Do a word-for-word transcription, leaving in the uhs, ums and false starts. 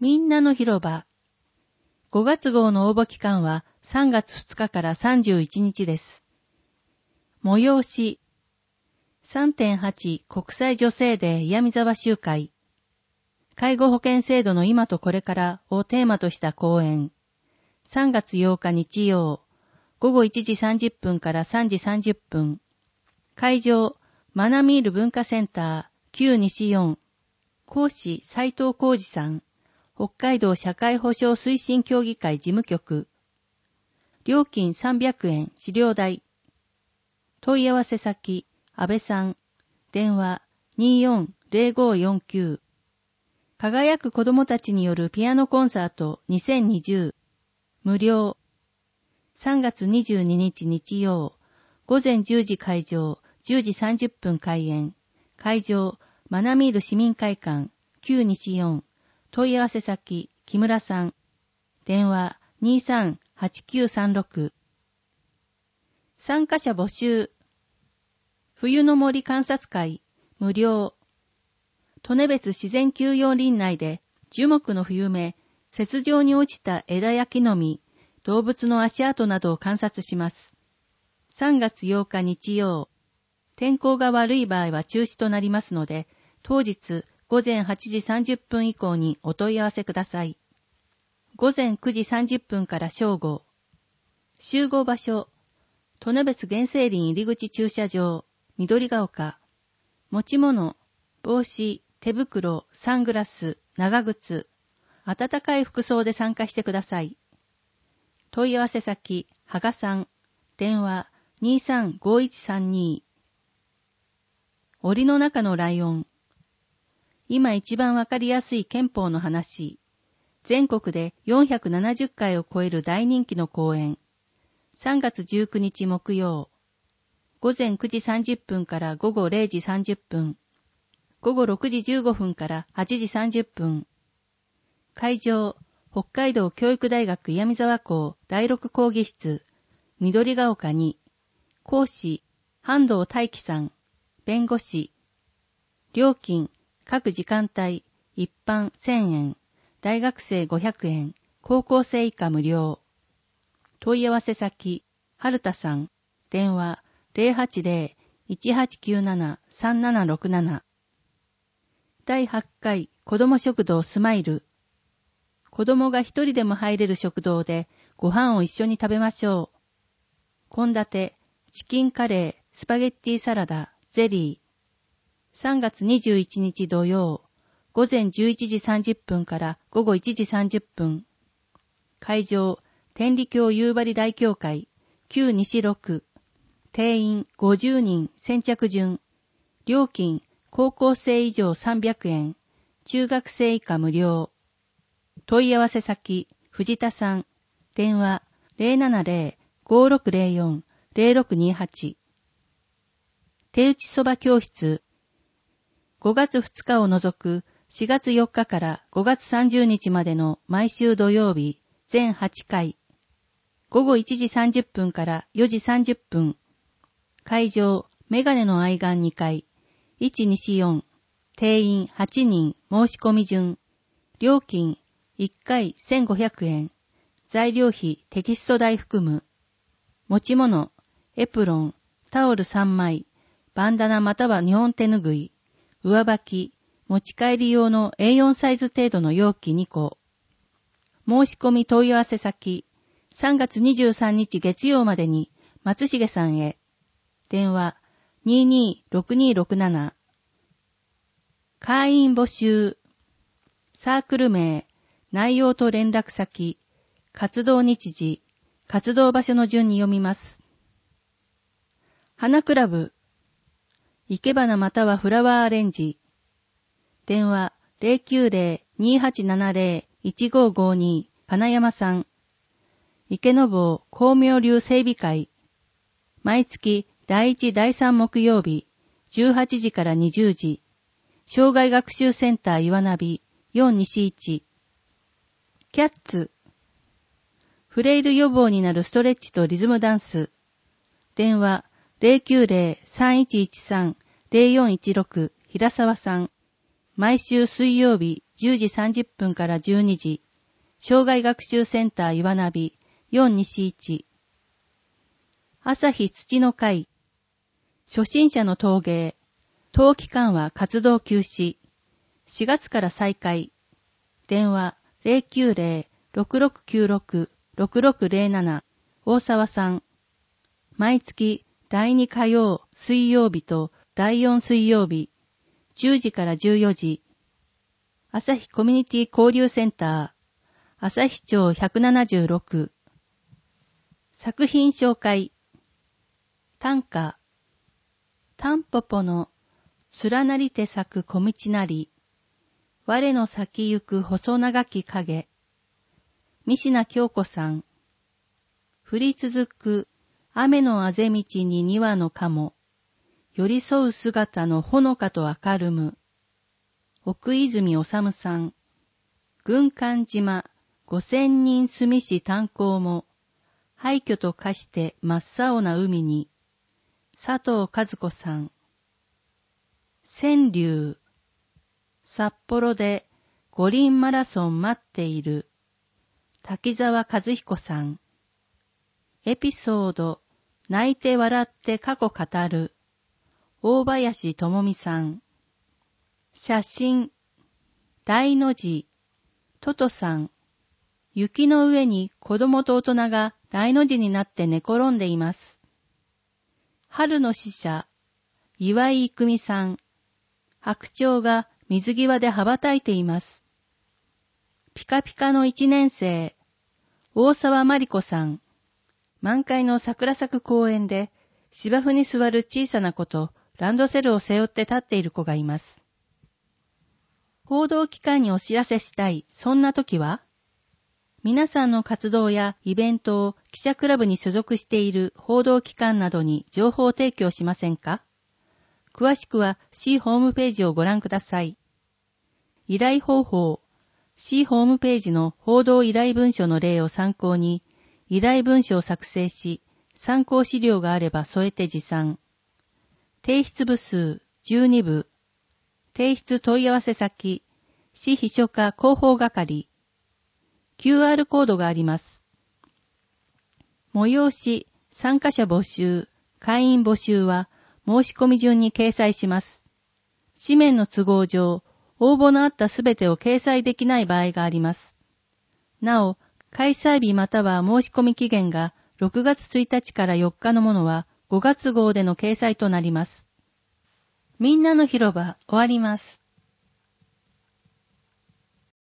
みんなの広場。ごがつ号の応募期間はさんがつふつかからさんじゅういちにちです。催し さんてんはち 国際女性デー岩見沢集会。介護保険制度の今とこれからをテーマとした講演。さんがつようか日曜、ごごいちじさんじゅっぷんからさんじさんじゅっぷん。会場、マナミール文化センター、旧西よん。講師、斉藤浩二さん。北海道社会保障推進協議会事務局。料金さんびゃくえん、資料代。問い合わせ先、安倍さん。電話 にーよんぜろごよんきゅう。輝く子供たちによるピアノコンサートにせんにじゅう。無料。さんがつにじゅうににち日曜。午前じゅうじ会場、じゅうじさんじゅっぷん開演。会場、マナミール市民会館、旧西よん。問い合わせ先、木村さん。電話 にーさんはちきゅうさんろく。参加者募集。冬の森観察会、無料。利根別自然休養林内で樹木の冬芽、雪上に落ちた枝や木の実、動物の足跡などを観察します。さんがつようか日曜。天候が悪い場合は中止となりますので、当日ごぜんはちじさんじゅっぷん以降にお問い合わせください。ごぜんくじさんじゅっぷんから正午。集合場所、利根別原生林入り口駐車場、緑が丘。持ち物、帽子、手袋、サングラス、長靴。暖かい服装で参加してください。問い合わせ先、羽賀さん。電話 にーさんごいちさんに。檻の中のライオン。今一番わかりやすい憲法の話。全国でよんひゃくななじゅっかいを超える大人気の講演。さんがつじゅうくにち木曜。午前くじさんじゅっぷんから午後れいじさんじゅっぷん。午後ろくじじゅうごふんからはちじさんじゅっぷん。会場、北海道教育大学岩見沢校だいろく講義室、緑が丘に。講師、半藤大樹さん。弁護士。料金、各時間帯、一般せんえん、大学生ごひゃくえん、高校生以下無料。問い合わせ先、春田さん。電話 ゼロはちゼロ いちはちきゅうなな さんななろくなな。だいはちかい子ども食堂スマイル。子供が一人でも入れる食堂でご飯を一緒に食べましょう。献立、チキンカレー、スパゲッティサラダ、ゼリー。さんがつにじゅういちにち土曜、午前じゅういちじさんじゅっぷんから午後いちじさんじゅっぷん。会場、天理教夕張大教会、旧西ろく。定員ごじゅうにん先着順。料金、高校生以上さんびゃくえん、中学生以下無料。問い合わせ先、藤田さん。電話 ゼロななゼロ ごろくゼロよん ゼロろくにはち。手打ちそば教室。ごがつふつかを除くしがつよっかからごがつさんじゅうにちまでの毎週土曜日全はちかい。ごごいちじさんじゅっぷんからよじさんじゅっぷん。会場、メガネの愛玩にかい。いちにしよん。定員はちにん申し込み順。料金いっかいせんごひゃくえん。材料費テキスト代含む。持ち物、エプロン、タオルさんまい、バンダナまたは日本手ぬぐい。上履き、持ち帰り用の エーよん サイズ程度の容器にこ。申し込み問い合わせ先、さんがつにじゅうさんにち月曜までに松重さんへ。電話 にーにーろくにーろくなな。会員募集。サークル名、内容と連絡先、活動日時、活動場所の順に読みます。花クラブ。生け花またはフラワーアレンジ。電話 ゼロきゅうゼロ にーはちななゼロ いちごごに 金山さん。池坊光明流整備会。毎月だいいちだいさん木曜日じゅうはちじからにじゅうじ。障害学習センター岩ナビよんにしいち。キャッツ。フレイル予防になるストレッチとリズムダンス。電話 ゼロきゅうゼロ さんいちいちさん ゼロよんいちろく 平沢さん。毎週水曜日じゅうじさんじゅっぷんからじゅうにじ、障害学習センター岩ナビよん西いち。朝日土の会、初心者の陶芸、当期間は活動休止、しがつから再開、電話 ゼロきゅうゼロ ろくろくきゅうろく ろくろくゼロなな、大沢さん。毎月だいに火曜、水曜日とだいよん水曜日、じゅうじからじゅうよじ、朝日コミュニティ交流センター、朝日町ひゃくななじゅうろく。作品紹介。短歌。タンポポの連なりて咲く小道なり、我の咲きゆく細長き影。三品京子さん。降り続く雨のあぜ道ににわの鴨、寄り添う姿のほのかと明るむ。奥泉治さん。軍艦島五千人住みし炭鉱も、廃墟と化して真っ青な海に。佐藤和子さん。川柳。札幌で五輪マラソン待っている。滝沢和彦さん。エピソード、泣いて笑って過去語る。大林智美さん。写真、大の字、トトさん。雪の上に子供と大人が大の字になって寝転んでいます。春の使者、岩井郁美さん。白鳥が水際で羽ばたいています。ピカピカの一年生、大沢まりこさん。満開の桜咲く公園で芝生に座る小さな子とランドセルを背負って立っている子がいます。報道機関にお知らせしたい、そんな時は、皆さんの活動やイベントを記者クラブに所属している報道機関などに情報提供しませんか？詳しくは C ホームページをご覧ください。依頼方法、C ホームページの報道依頼文書の例を参考に、依頼文書を作成し、参考資料があれば添えて持参。提出部数じゅうにぶ。提出問い合わせ先、市秘書課広報係。キューアール コードがあります。催し、参加者募集、会員募集は申し込み順に掲載します。紙面の都合上、応募のあったすべてを掲載できない場合があります。なお、開催日または申し込み期限がろくがつついたちからよっかのものはごがつ号での掲載となります。みんなの広場終わります。